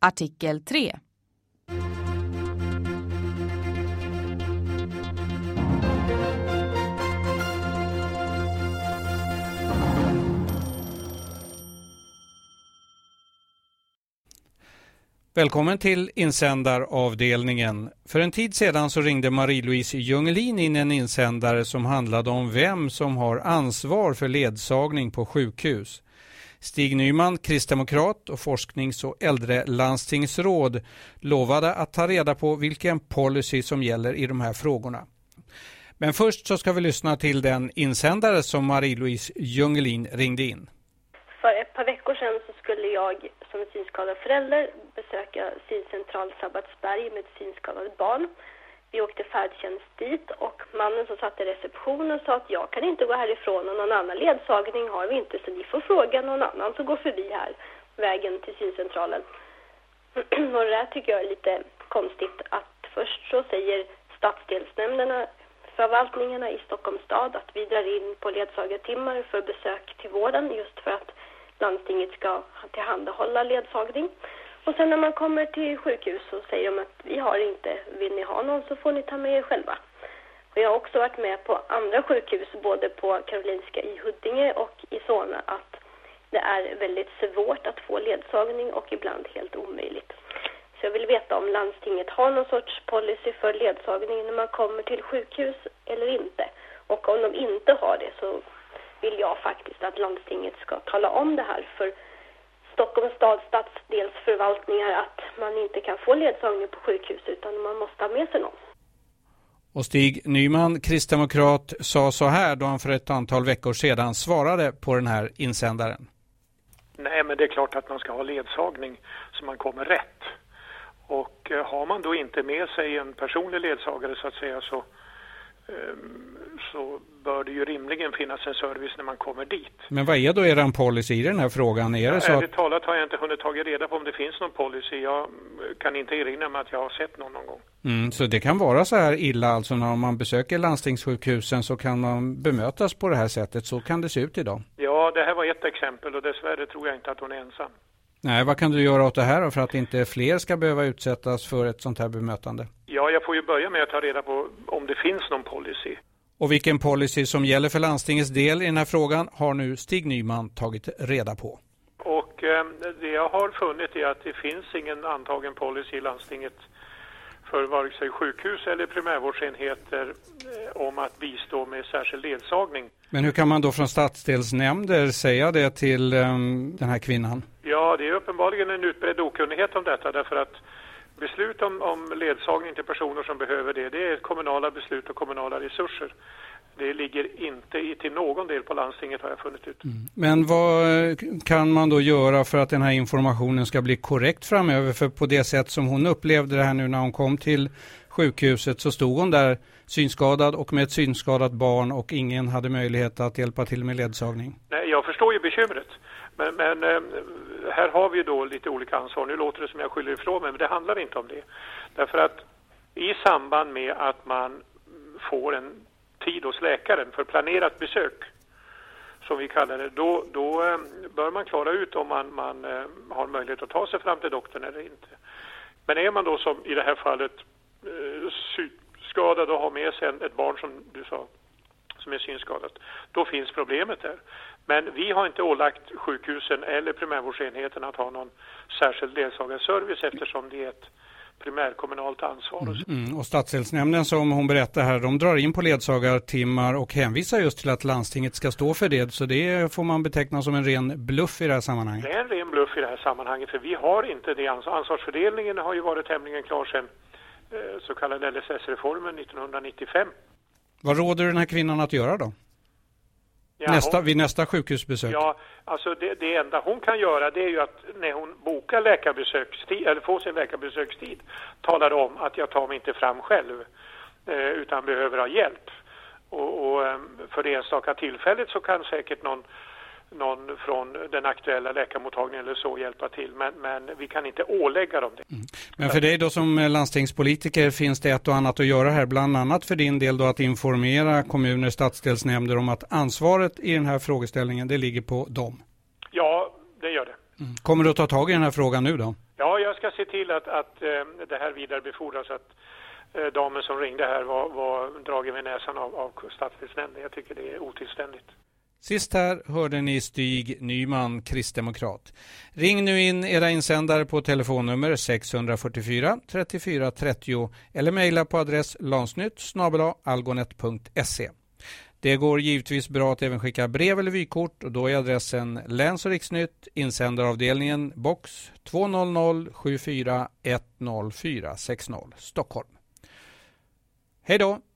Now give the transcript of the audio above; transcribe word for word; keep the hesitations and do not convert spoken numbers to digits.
Artikel tre. Välkommen till insändaravdelningen. För en tid sedan så ringde Marie-Louise Jungelin in en insändare som handlade om vem som har ansvar för ledsagning på sjukhus. Stig Nyman, kristdemokrat och forsknings- och äldrelandstingsråd, lovade att ta reda på vilken policy som gäller i de här frågorna. Men först så ska vi lyssna till den insändare som Marie-Louise Jungelin ringde in. För ett par veckor sedan så skulle jag som en synskadad förälder besöka syncentral Sabbatsberg med ett synskadat barn. Vi åkte färdtjänst dit och mannen som satt i receptionen sa att jag kan inte gå härifrån och någon annan ledsagning har vi inte, så ni får fråga någon annan som går förbi här vägen till syncentralen. Och det där tycker jag är lite konstigt, att först så säger stadsdelsnämnderna, förvaltningarna i Stockholms stad att vi drar in på ledsagartimmar för besök till vården just för att landstinget ska tillhandahålla ledsagning. Och sen när man kommer till sjukhus så säger de att vi har inte, vill ni ha någon så får ni ta med er själva. Och jag har också varit med på andra sjukhus, både på Karolinska i Huddinge och i Solna, att det är väldigt svårt att få ledsagning och ibland helt omöjligt. Så jag vill veta om landstinget har någon sorts policy för ledsagning när man kommer till sjukhus eller inte. Och om de inte har det så vill jag faktiskt att landstinget ska tala om det här för Stockholms stads stadsdelsförvaltningar, att man inte kan få ledsagning på sjukhus utan man måste ha med sig någon. Och Stig Nyman, kristdemokrat, sa så här då han för ett antal veckor sedan svarade på den här insändaren. Nej, men det är klart att man ska ha ledsagning så man kommer rätt. Och eh, har man då inte med sig en personlig ledsagare så att säga så, eh, så bör det ju rimligen finnas en service när man kommer dit. Men vad är då er policy i den här frågan? Är det så att... Ärligt talat har jag inte hunnit tagit reda på om det finns någon policy. Jag kan inte erinra mig att jag har sett någon någon gång. Mm, så det kan vara så här illa alltså när man besöker landstingssjukhusen så kan man bemötas på det här sättet. Så kan det se ut idag. Ja, det här var ett exempel och dessvärre tror jag inte att hon är ensam. Nej, vad kan du göra åt det här då för att inte fler ska behöva utsättas för ett sånt här bemötande? Ja, jag får ju börja med att ta reda på om det finns någon policy. Och vilken policy som gäller för landstingets del i den här frågan har nu Stig Nyman tagit reda på. Och eh, det jag har funnit är att det finns ingen antagen policy i landstinget för vare sig sjukhus eller primärvårdsenheter eh, om att bistå med särskild ledsagning. Men hur kan man då från stadsdelsnämnder säga det till um, den här kvinnan? Ja, det är uppenbarligen en utbredd okunnighet om detta därför att beslut om, om ledsagning till personer som behöver det, det är kommunala beslut och kommunala resurser. Det ligger inte i, till någon del på landstinget har jag funnit ut. Mm. Men vad kan man då göra för att den här informationen ska bli korrekt framöver? För på det sätt som hon upplevde det här nu när hon kom till sjukhuset så stod hon där synskadad och med ett synskadat barn och ingen hade möjlighet att hjälpa till med ledsagning. Nej, jag förstår ju bekymret. Men, men här har vi då lite olika ansvar. Nu låter det som jag skyller ifrån mig, men det handlar inte om det. Därför att i samband med att man får en tid hos läkaren för planerat besök, som vi kallar det, då, då bör man klara ut om man, man har möjlighet att ta sig fram till doktorn eller inte. Men är man då som i det här fallet synskadad och har med sig ett barn som du sa, som är synskadat, då finns problemet där. Men vi har inte ålagt sjukhusen eller primärvårdsenheten att ha någon särskild ledsagarservice eftersom det är ett primärkommunalt ansvar. Och, mm, och stadsdelsnämnden som hon berättar här, de drar in på ledsagartimmar och hänvisar just till att landstinget ska stå för det. Så det får man beteckna som en ren bluff i det här sammanhanget. Det är en ren bluff i det här sammanhanget för vi har inte det ansvar. Ansvarsfördelningen har ju varit tämligen klar sedan eh, så kallade L S S-reformen nittonhundranittiofem. Vad råder den här kvinnan att göra då? Ja, nästa, hon, vid nästa sjukhusbesök? Ja, alltså det, det enda hon kan göra det är ju att när hon bokar läkarbesökstid, eller får sin läkarbesökstid, talar om att jag tar mig inte fram själv eh, utan behöver ha hjälp. Och, och för det enstaka tillfället så kan säkert någon, någon från den aktuella läkarmottagningen eller så hjälpa till. Men, men vi kan inte ålägga dem det. Mm. Men för dig då som landstingspolitiker finns det ett och annat att göra här. Bland annat för din del då att informera kommuner, stadsdelsnämnder om att ansvaret i den här frågeställningen det ligger på dem. Ja, det gör det. Mm. Kommer du att ta tag i den här frågan nu då? Ja, jag ska se till att, att det här vidarebefordras, att damen som ringde här var, var dragen vid näsan av, av stadsdelsnämnden. Jag tycker det är otillständigt. Sist här hörde ni Stig Nyman, kristdemokrat. Ring nu in era insändare på telefonnummer sex fyra fyra, trettiofyra trettio eller mejla på adress lansnytt snabel-a algonet punkt se. Det går givetvis bra att även skicka brev eller vykort, och då är adressen Läns- och Riksnytt, insändaravdelningen box två noll noll sju fyra ett noll fyra sex noll, Stockholm. Hej då!